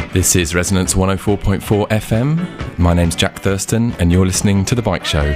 This is Resonance 104.4 FM. My name's Jack Thurston, and you're listening to The Bike Show.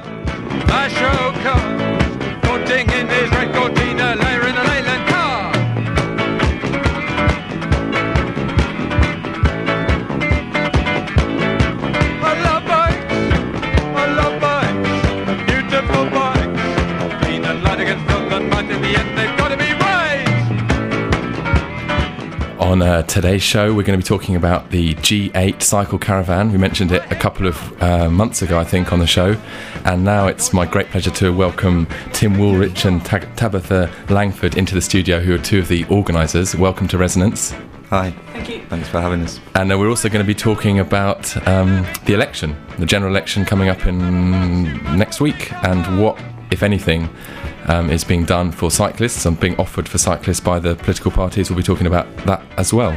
On today's show, we're going to be talking about the G8 cycle caravan. We mentioned it a couple of months ago, I think, on the show. And now it's my great pleasure to welcome Tim Woolrich and Tabitha Langford into the studio, who are two of the organisers. Welcome to Resonance. Hi. Thank you. Thanks for having us. And we're also going to be talking about the election, the general election coming up in next week, and what, if anything, is being done for cyclists and being offered for cyclists by the political parties. We'll be talking about that as well.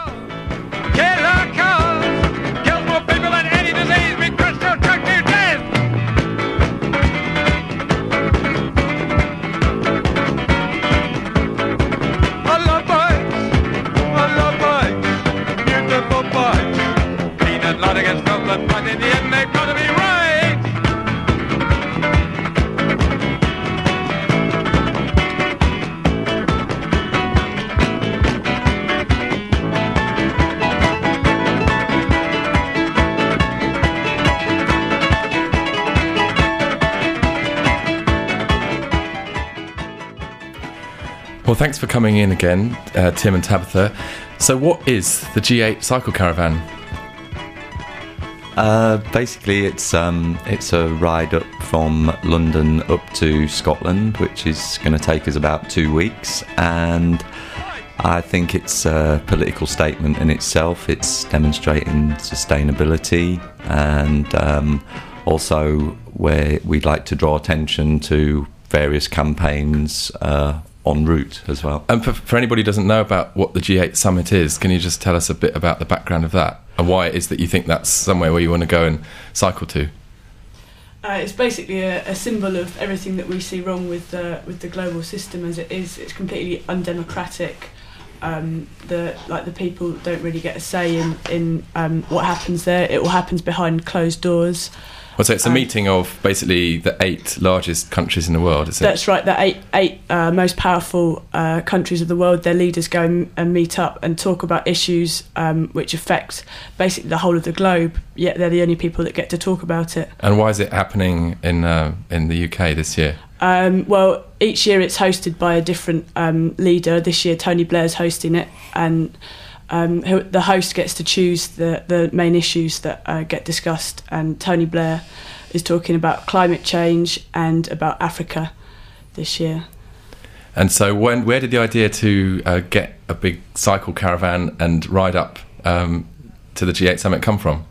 Well, thanks for coming in again, Tim and Tabitha. So what is the G8 cycle caravan? Basically, it's a ride up from London up to Scotland, which is going to take us about 2 weeks. And I think it's a political statement in itself. It's demonstrating sustainability, and also where we'd like to draw attention to various campaigns en route as well. And for anybody who doesn't know about what the G8 Summit is, can you just tell us a bit about the background of that and why it is that you think that's somewhere where you want to go and cycle to? It's basically a symbol of everything that we see wrong with the global system as it is. It's completely undemocratic. The people don't really get a say in what happens there. It all happens behind closed doors. Well, so it's a meeting of basically the 8 largest countries in the world, is it? That's right, the eight most powerful countries of the world. Their leaders go and meet up and talk about issues which affect basically the whole of the globe, yet they're the only people that get to talk about it. And why is it happening in the UK this year? Well, each year it's hosted by a different leader. This year Tony Blair's hosting it, and the host gets to choose the main issues that get discussed, and Tony Blair is talking about climate change and about Africa this year. And so where did the idea to get a big cycle caravan and ride up to the G8 Summit come from?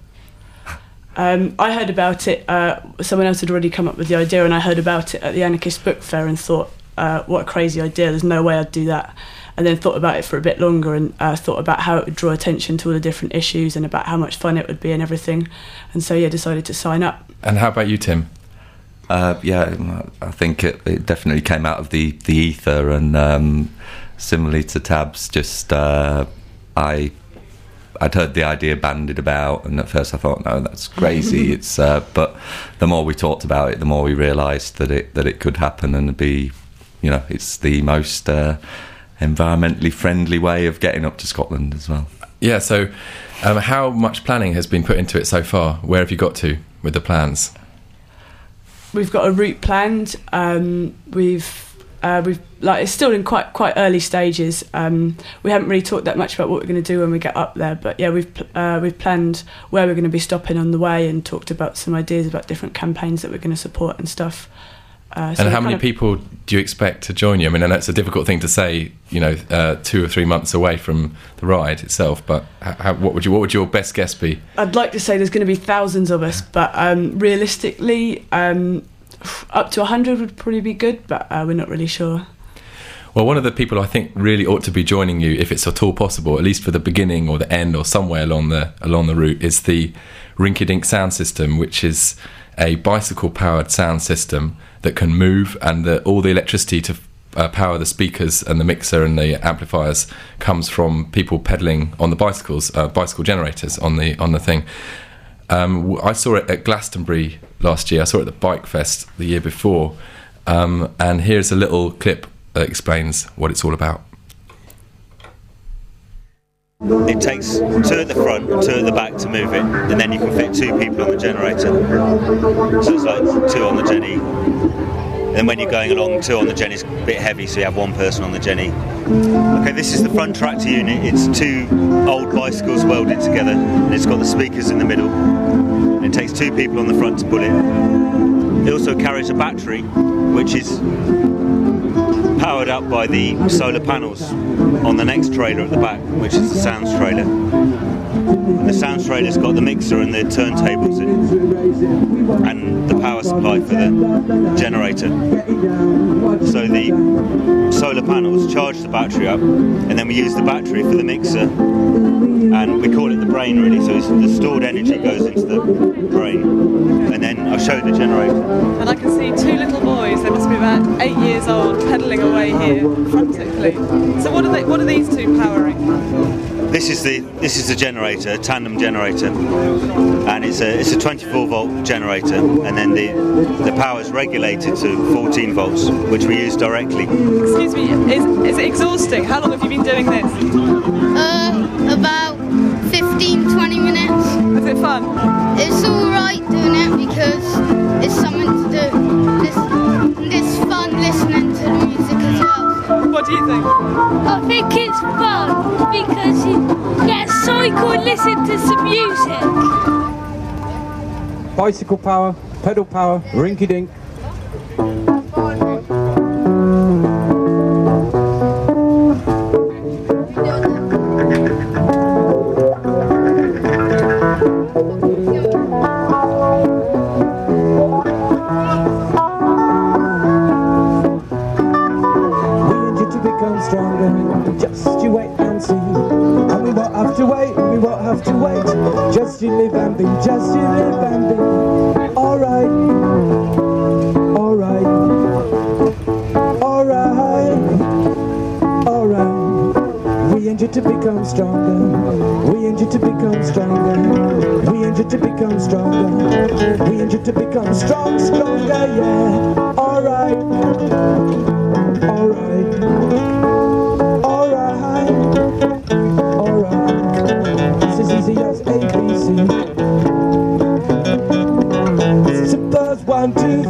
I heard about it, someone else had already come up with the idea, and I heard about it at the Anarchist Book Fair and thought, what a crazy idea, there's no way I'd do that. And then thought about it for a bit longer and thought about how it would draw attention to all the different issues and about how much fun it would be and everything. And so, decided to sign up. And how about you, Tim? I think it definitely came out of the ether, and similarly to Tabs, just I'd heard the idea bandied about, and at first I thought, no, that's crazy. It's but the more we talked about it, the more we realised that it could happen and be, it's the most environmentally friendly way of getting up to Scotland as well. Yeah, so how much planning has been put into it so far? Where have you got to with the plans? We've got a route planned. It's still in quite early stages. We haven't really talked that much about what we're going to do when we get up there, but we've planned where we're going to be stopping on the way and talked about some ideas about different campaigns that we're going to support and stuff. And how many people do you expect to join you? I mean, I know it's a difficult thing to say, 2 or 3 months away from the ride itself, but what would your best guess be? I'd like to say there's going to be thousands of us, but realistically, up to 100 would probably be good, but we're not really sure. Well, one of the people I think really ought to be joining you, if it's at all possible, at least for the beginning or the end or somewhere along the route, is the Rinky Dink sound system, which is a bicycle-powered sound system that can move, and all the electricity power the speakers and the mixer and the amplifiers comes from people pedaling on the bicycles, bicycle generators on the thing. I saw it at Glastonbury last year. I saw it at the Bike Fest the year before. And here's a little clip that explains what it's all about. It takes 2 at the front, 2 at the back to move it, and then you can fit 2 people on the generator. So it's like 2 on the Jenny. And when you're going along, 2 on the Jenny is a bit heavy, so you have 1 person on the Jenny. Okay, this is the front tractor unit. It's 2 old bicycles welded together, and it's got the speakers in the middle. And it takes 2 people on the front to pull it. It also carries a battery, which is powered up by the solar panels on the next trailer at the back, which is the sounds trailer. And the sounds trailer's got the mixer and the turntables in, and the power supply for the generator. So the solar panels charge the battery up, and then we use the battery for the mixer, and we call it the brain really, so the stored energy goes into the brain. And then I'll show the generator. And I can see 2 little boys, they must be about 8 years old, pedalling away here frantically. So what are these 2 powering? This is the generator, a tandem generator, and it's a 24 volt generator, and then the power is regulated to 14 volts, which we use directly. Excuse me, is it exhausting? How long have you been doing this? About 15-20 minutes. Is it fun? It's alright doing it because it's something to do. It's fun listening to the music as well. What do you think? I think it's fun because you get a cycle and listen to some music. Bicycle power, pedal power, rinky-dink. Just you wait and see, and we won't have to wait, we won't have to wait. Just you live and be, just you live and be. Alright, alright, alright, alright. We ain't you to become stronger, we ain't you to become stronger, we ain't you to become stronger, we ain't you to become stronger, yeah. Alright, alright. Easy as ABC. Suppose 1, 2,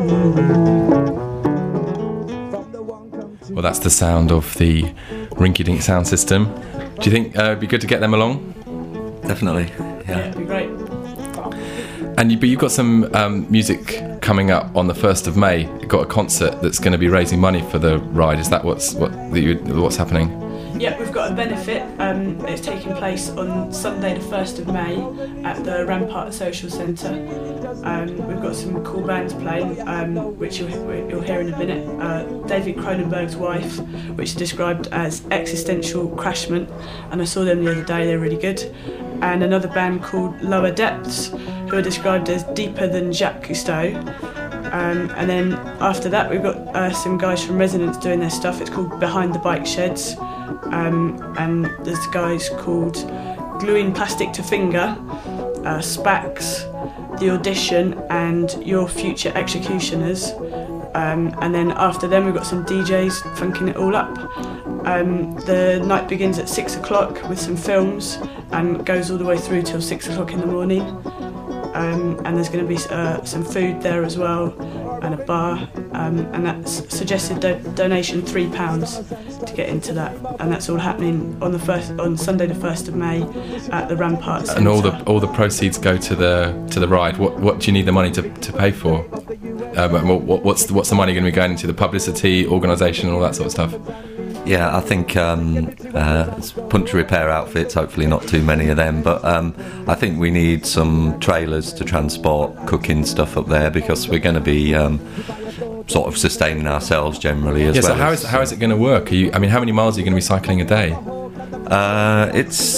3. Well, that's the sound of the rinky-dink sound system. Do you think it'd be good to get them along? Definitely, Yeah, it'd be great. And but you've got some music coming up on the 1st of May. You've got a concert that's going to be raising money for the ride. Is that what's happening? Yeah, we've got a benefit. It's taking place on Sunday the 1st of May at the Rampart Social Centre. We've got some cool bands playing, which you'll hear in a minute. David Cronenberg's Wife, which is described as existential crashment, and I saw them the other day, they're really good. And another band called Lower Depths, who are described as deeper than Jacques Cousteau. And then after that we've got some guys from Resonance doing their stuff. It's called Behind the Bike Sheds. And there's guys called Gluing Plastic to Finger, Spax, The Audition and Your Future Executioners. And then after them we've got some DJs funking it all up. The night begins at 6 o'clock with some films and goes all the way through till 6 o'clock in the morning. And there's going to be some food there as well and a bar, and that's suggested donation £3 to get into that, and that's all happening on Sunday the 1st of May at the Rampart Centre. And all the proceeds go to the ride. What do you need the money to pay for? What's the money going to be going into? The publicity, organisation, and all that sort of stuff? Yeah, I think punch repair outfits, hopefully not too many of them, but I think we need some trailers to transport cooking stuff up there, because we're going to be sort of sustaining ourselves generally as well. So how is it going to work? How many miles are you going to be cycling a day? It's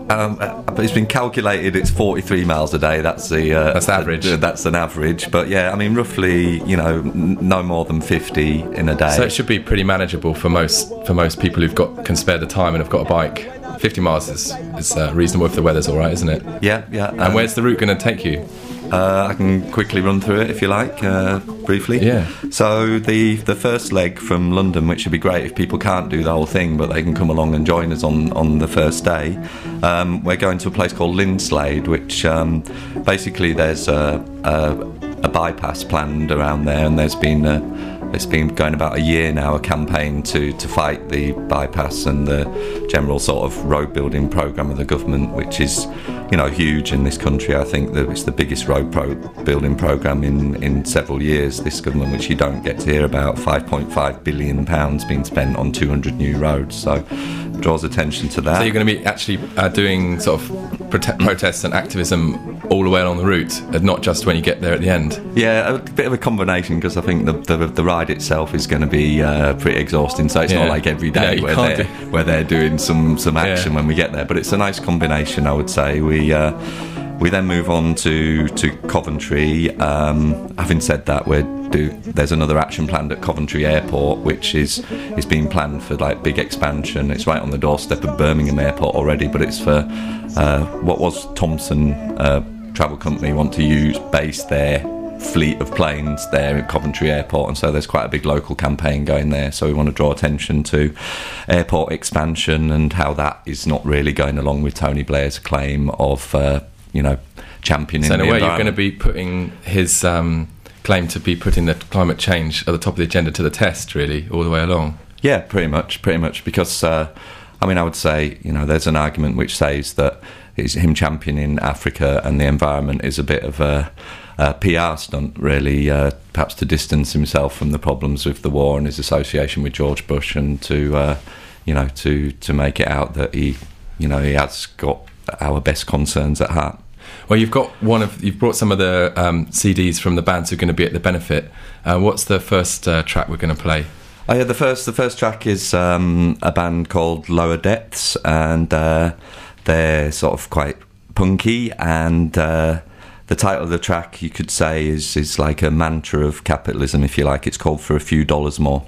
It's been calculated. It's 43 miles a day. That's the average. That's an average. But yeah, I mean, roughly, no more than 50 in a day. So it should be pretty manageable for most people can spare the time and have got a bike. 50 miles is reasonable if the weather's all right, isn't it? Yeah. And where's the route going to take you? I can quickly run through it if you like, briefly. Yeah. So the first leg from London, which would be great if people can't do the whole thing, but they can come along and join us on the first day. We're going to a place called Linslade, which basically there's a bypass planned around there, and it's been going about a year now, a campaign to fight the bypass and the general sort of road building programme of the government, which is, huge in this country. I think that it's the biggest road building programme in several years, this government, which you don't get to hear about. £5.5 billion being spent on 200 new roads, so draws attention to that. So you're going to be actually doing sort of protests and activism all the way along the route, and not just when you get there at the end? Yeah, a bit of a combination, because I think the ride itself is going to be pretty exhausting, so it's not like every day where they're doing some action when we get there, but it's a nice combination, I would say. We then move on to Coventry. Having said that, there's another action planned at Coventry Airport, which is being planned for like big expansion. It's right on the doorstep of Birmingham Airport already, but it's for what was Thomson Travel Company want to base their fleet of planes there at Coventry Airport, and so there's quite a big local campaign going there. So we want to draw attention to airport expansion and how that is not really going along with Tony Blair's claim of championing. So in a way, the you're going to be putting his claim to be putting the climate change at the top of the agenda to the test, really, all the way along. Yeah, pretty much, because I would say, there's an argument which says that it's him championing Africa and the environment is a bit of a PR stunt, really, perhaps to distance himself from the problems with the war and his association with George Bush, and to make it out that he has got our best concerns at heart. Well, you've brought some of the CDs from the bands who are going to be at the benefit. What's the first track we're going to play? Oh yeah, the first track is a band called Lower Depths, and they're sort of quite punky, and the title of the track, you could say, is like a mantra of capitalism, if you like. It's called For a Few Dollars More.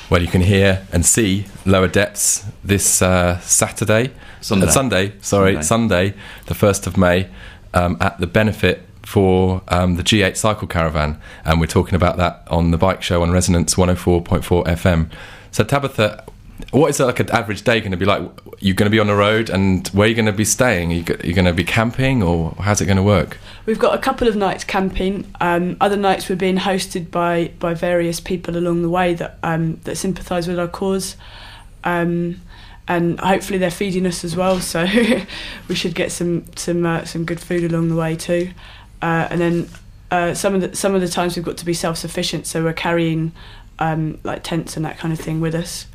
Well, you can hear and see Lower Depths this Sunday, the 1st of May, at the Benefit for the G8 Cycle Caravan, and we're talking about that on the Bike Show on Resonance 104.4 FM. So Tabitha, what is like an average day going to be like? You're going to be on the road, and where are you going to be staying? Are you going to be camping, or how's it going to work? We've got a couple of nights camping. Other nights we're being hosted by various people along the way that sympathise with our cause, and hopefully they're feeding us as well. So we should get some good food along the way too. And then some of the times we've got to be self-sufficient, so we're carrying like tents and that kind of thing with us.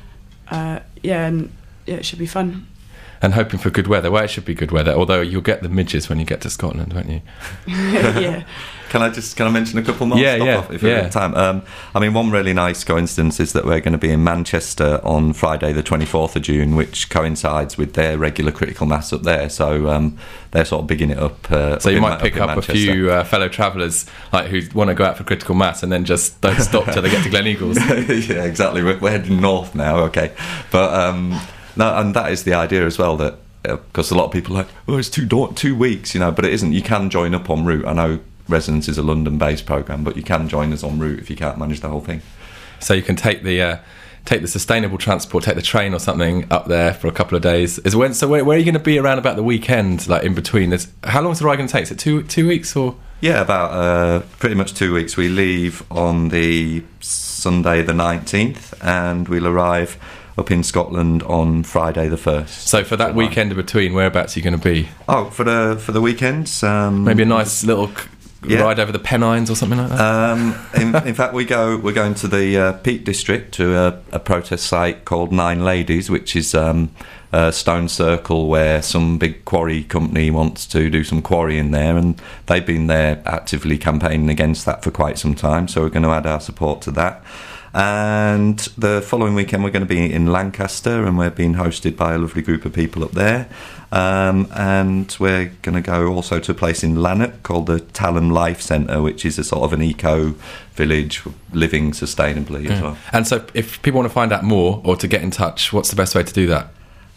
It should be fun. And hoping for good weather. Well, it should be good weather, although you'll get the midges when you get to Scotland, won't you? Yeah. Can I mention a couple more? If we have time. One really nice coincidence is that we're going to be in Manchester on Friday the 24th of June, which coincides with their regular critical mass up there. So they're sort of bigging it up. So you might pick up a few fellow travellers who want to go out for critical mass and then just don't stop till they get to Glen Eagles. Yeah, exactly. We're heading north now, okay. But no, and that is the idea as well, that because a lot of people are like, it's 2 weeks, but it isn't. You can join up en route. I know Resonance is a London-based programme, but you can join us en route if you can't manage the whole thing. So you can take the sustainable transport, take the train or something up there for a couple of days. So where are you going to be around about the weekend, like in between? How long is the ride going to take? Is it 2 weeks or? Yeah, about pretty much 2 weeks. We leave on the Sunday the 19th and we'll arrive up in Scotland on Friday the 1st. So for that weekend in between, whereabouts are you going to be? For the weekends, maybe a nice little ride over the Pennines or something like that. In fact, we're going to the Peak District to a protest site called Nine Ladies, which is a stone circle where some big quarry company wants to do some quarrying there, and they've been there actively campaigning against that for quite some time. So we're going to add our support to that. And the following weekend we're going to be in Lancaster, and we're being hosted by a lovely group of people up there, and we're going to go also to a place in Lanark called the Talham Life Centre, which is a sort of an eco village living sustainably as well. And so if people want to find out more or to get in touch, what's the best way to do that?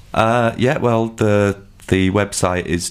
The website is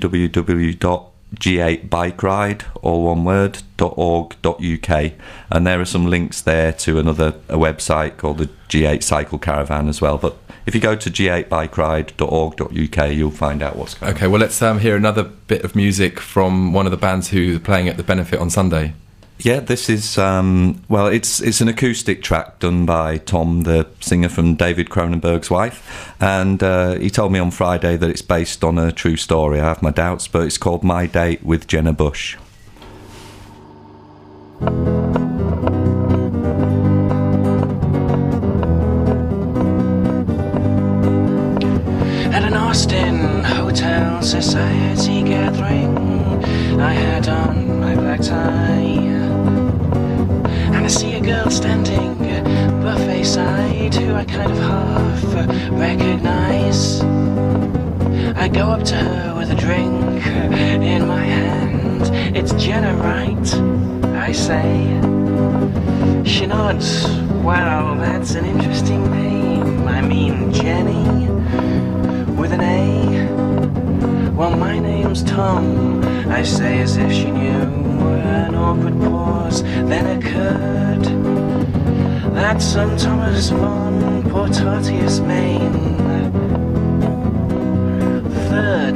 www.g8bikeride, all one word, .org.uk, and there are some links there to a website called the G8 Cycle Caravan as well. But if you go to g8bikeride.org.uk, you'll find out what's going on. Okay, well, let's hear another bit of music from one of the bands who are playing at the Benefit on Sunday. Yeah, this is it's an acoustic track done by Tom, the singer from David Cronenberg's Wife, and he told me on Friday that it's based on a true story. I have my doubts, but it's called My Date with Jenna Bush. At an Austin hotel society gathering, I had on my black tie, and I see a girl standing buffet side who I kind of half recognise. I go up to her with a drink in my hand. It's Jenna, right? I say. She nods. Wow, that's an interesting name. I mean Jenny with an A. Well, my name's Tom, I say as if she knew. An awkward pause then occurred. That's St. Thomas von Portatius, Maine. Third.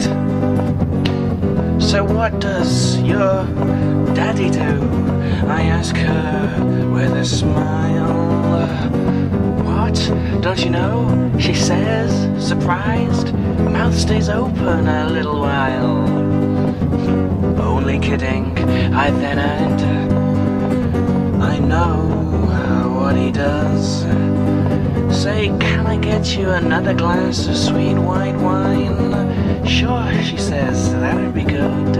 So what does your daddy do? I ask her with a smile. What? Don't you know? She says, surprised. Mouth stays open a little while. Only kidding, I then add, I know what he does. Say, can I get you another glass of sweet white wine? Sure, she says, that would be good.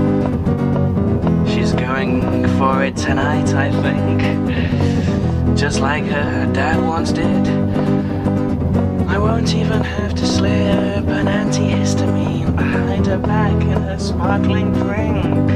She's going for it tonight, I think, just like her dad once did. I won't even have to slip an antihistamine behind her back in her sparkling drink.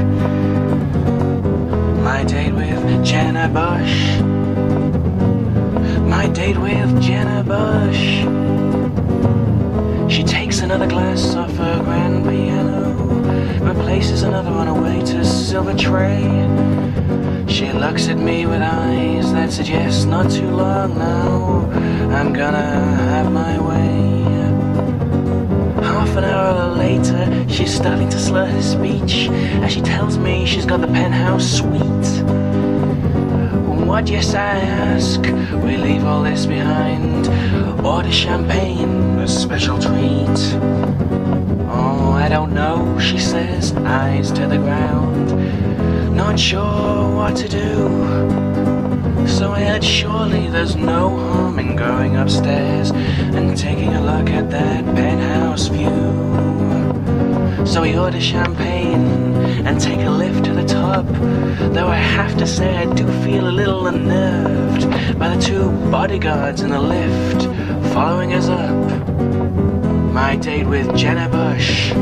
My date with Jenna Bush. My date with Jenna Bush. She takes another glass off her grand piano, replaces another on her way to silver tray. She looks at me with eyes that suggest not too long now, I'm gonna have my way. Half an hour later, she's starting to slur her speech as she tells me she's got the penthouse suite. What, yes, I ask, we leave all this behind, order champagne, a special treat. Oh, I don't know, she says, eyes to the ground, not sure what to do. So I heard surely there's no harm in going upstairs and taking a look at that penthouse view. So we order champagne and take a lift to the top, though I have to say I do feel a little unnerved by the two bodyguards in the lift following us up. My date with Jenna Bush.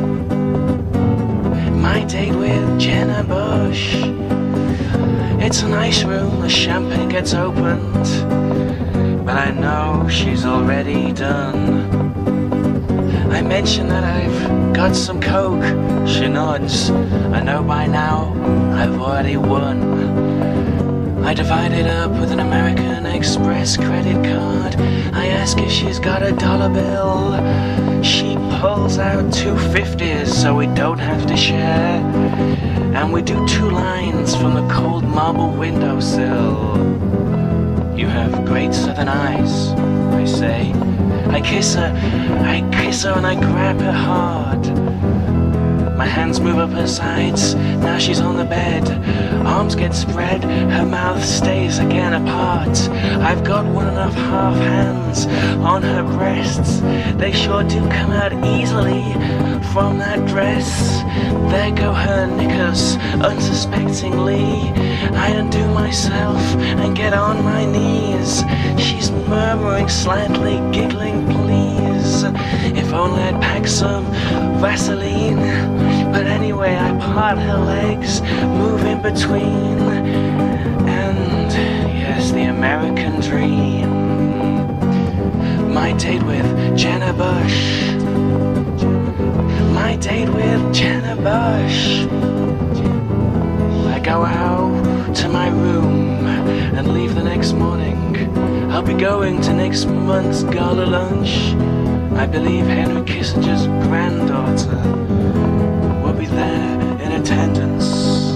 My date with Jenna Bush. It's a nice room, the champagne gets opened, but I know she's already done. I mention that I've got some coke, she nods. I know by now I've already won. I divide it up with an American Express credit card. I ask if she's got a dollar bill. She pulls out 250s so we don't have to share. And we do 2 lines from the cold marble windowsill. You have great southern eyes, I say. I kiss her and I grab her hard. My hands move up her sides, now she's on the bed. Arms get spread, her mouth stays again apart. I've got 1.5 hands on her breasts. They sure do come out easily from that dress. There go her knickers, unsuspectingly. I undo myself and get on my knees. She's murmuring slightly, giggling, please. If only I'd pack some Vaseline. But anyway, I part her legs, move in between, and yes, the American dream. My date with Jenna Bush. My date with Jenna Bush. I go out to my room and leave the next morning. I'll be going to next month's gala lunch. I believe Henry Kissinger's granddaughter will be there in attendance.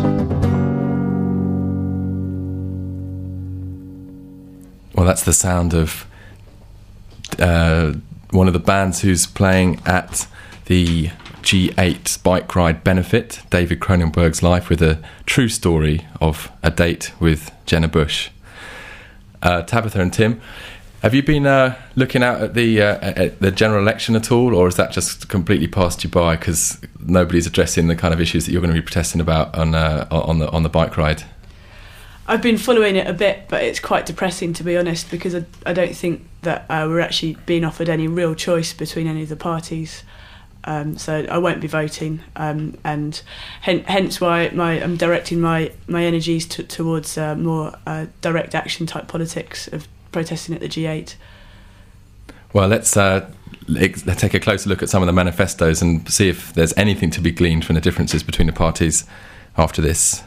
Well, that's the sound of one of the bands who's playing at the G8 bike ride benefit, David Cronenberg's life, with a true story of a date with Jenna Bush. Tabitha and Tim, have you been looking out at the general election at all, or has that just completely passed you by because nobody's addressing the kind of issues that you're going to be protesting about on the bike ride? I've been following it a bit, but it's quite depressing, to be honest, because I don't think that we're actually being offered any real choice between any of the parties. So I won't be voting, and hence why I'm directing my energies towards more direct action type politics of protesting at the G8. Well, let's take a closer look at some of the manifestos and see if there's anything to be gleaned from the differences between the parties after this.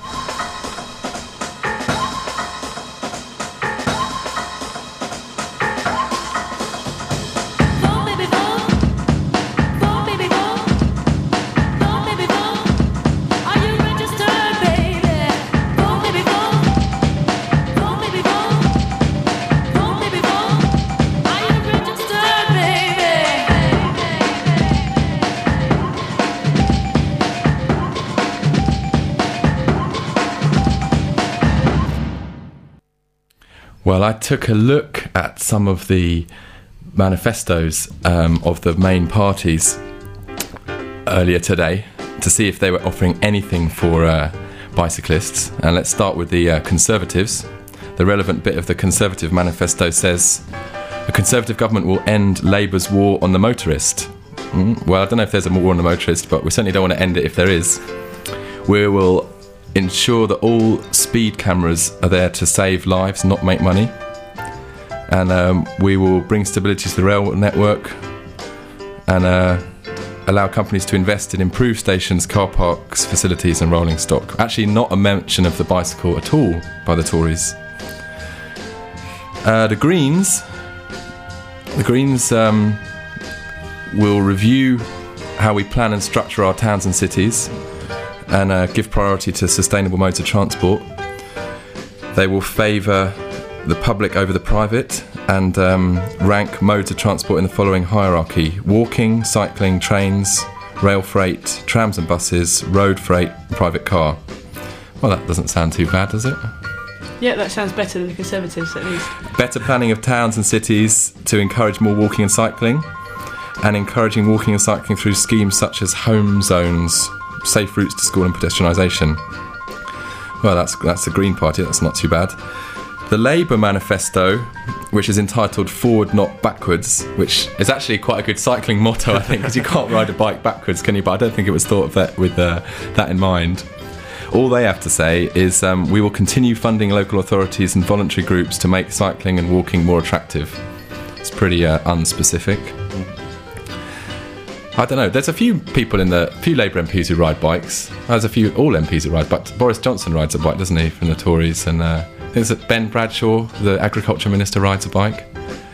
Well, I took a look at some of the manifestos of the main parties earlier today to see if they were offering anything for bicyclists. And let's start with the Conservatives. The relevant bit of the Conservative manifesto says, a Conservative government will end Labour's war on the motorist. Well, I don't know if there's a war on the motorist, but we certainly don't want to end it if there is. We will ensure that all speed cameras are there to save lives, not make money. and we will bring stability to the rail network and allow companies to invest in improved stations, car parks, facilities and rolling stock. Actually, not a mention of the bicycle at all by the Tories. The Greens will review how we plan and structure our towns and cities and give priority to sustainable modes of transport. They will favour the public over the private and rank modes of transport in the following hierarchy: walking, cycling, trains, rail freight, trams and buses, road freight, and private car. Well, that doesn't sound too bad, does it? Yeah, that sounds better than the Conservatives, at least. Better planning of towns and cities to encourage more walking and cycling, and encouraging walking and cycling through schemes such as home zones, safe routes to school and pedestrianisation. Well, that's the Green Party, that's not too bad. The Labour manifesto, which is entitled Forward Not Backwards, which is actually quite a good cycling motto, I think, because you can't ride a bike backwards, can you? But I don't think it was thought of that with that in mind. All they have to say is we will continue funding local authorities and voluntary groups to make cycling and walking more attractive. It's pretty unspecific. I don't know, there's a few Labour MPs who ride bikes. There's all MPs who ride bikes. Boris Johnson rides a bike, doesn't he, from the Tories, and I think it's that Ben Bradshaw, the Agriculture Minister, rides a bike.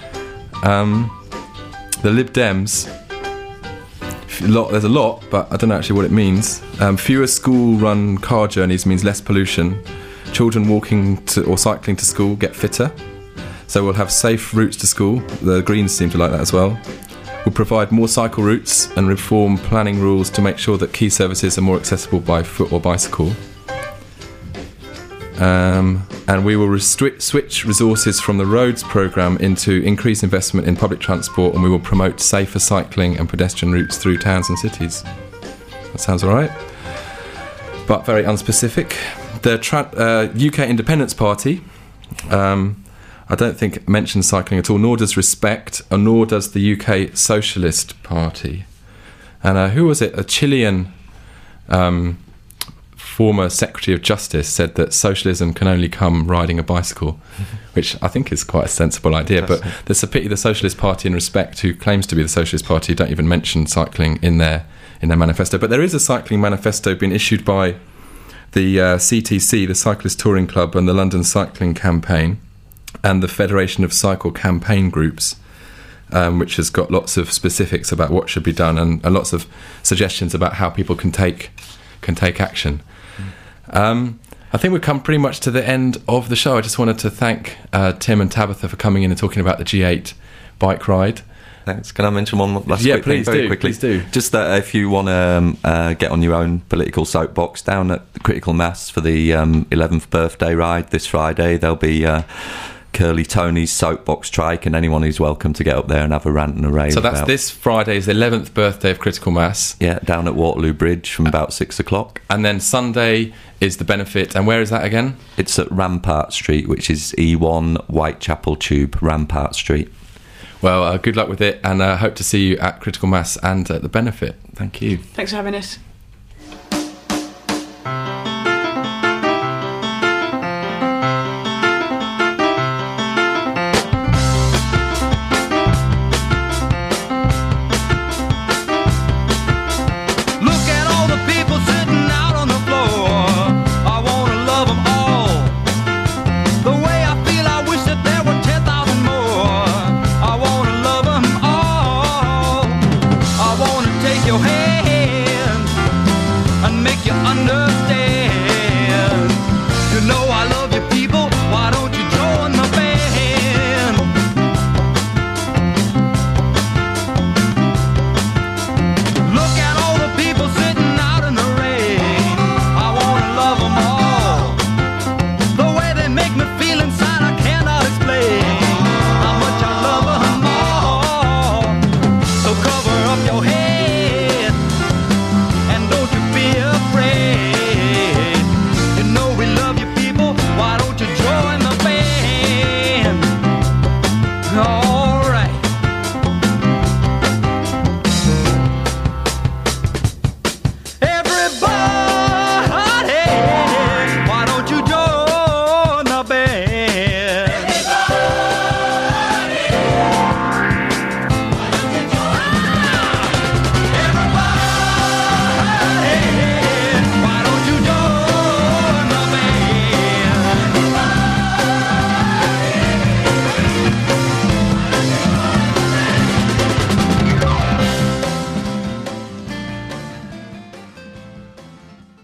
The Lib Dems, there's a lot, but I don't know actually what it means. Fewer school-run car journeys means less pollution. Children walking or cycling to school get fitter. So we'll have safe routes to school. The Greens seem to like that as well. We'll provide more cycle routes and reform planning rules to make sure that key services are more accessible by foot or bicycle. And we will switch resources from the roads programme into increased investment in public transport, and we will promote safer cycling and pedestrian routes through towns and cities. That sounds all right, but very unspecific. The UK Independence Party, I don't think it mentions cycling at all, nor does Respect, and nor does the UK Socialist Party. And who was it? A Chilean former Secretary of Justice said that socialism can only come riding a bicycle, which I think is quite a sensible idea. But there's a pity the Socialist Party, in Respect, who claims to be the Socialist Party, don't even mention cycling in their manifesto. But there is a cycling manifesto being issued by the CTC, the Cyclist Touring Club, and the London Cycling Campaign, and the Federation of Cycle Campaign Groups, which has got lots of specifics about what should be done and lots of suggestions about how people can take action. I think we've come pretty much to the end of the show. I just wanted to thank Tim and Tabitha for coming in and talking about the G8 bike ride. Thanks. Can I mention one last quick thing? Very quickly? Please do. Just that if you want to get on your own political soapbox down at the Critical Mass for the 11th birthday ride this Friday, there'll be Curly Tony's soapbox trike, and anyone who's welcome to get up there and have a rant and a rave. So that's this Friday's 11th birthday of Critical Mass. Yeah, down at Waterloo Bridge from about 6 o'clock. And then Sunday is the benefit, and where is that again? It's at Rampart Street, which is E1 Whitechapel Tube, Rampart Street. Well, good luck with it, and hope to see you at Critical Mass and at the benefit. Thank you. Thanks for having us.